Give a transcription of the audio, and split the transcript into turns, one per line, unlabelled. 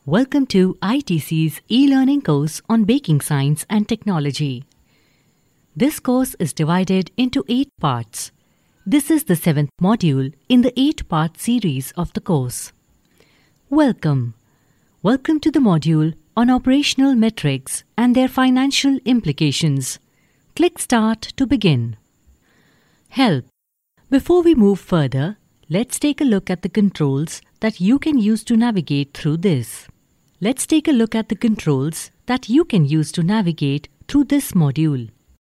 Welcome to ITC's e-learning course on baking science and technology. This course is divided into 8 parts. This is the 7th module in the 8-part series of the course. Welcome. Welcome to the module on operational metrics and their financial implications. Click Start to begin. Help. Before we move further, let's take a look at the controls that you can use to navigate through this. Let's take a look at the controls that you can use to navigate through this module.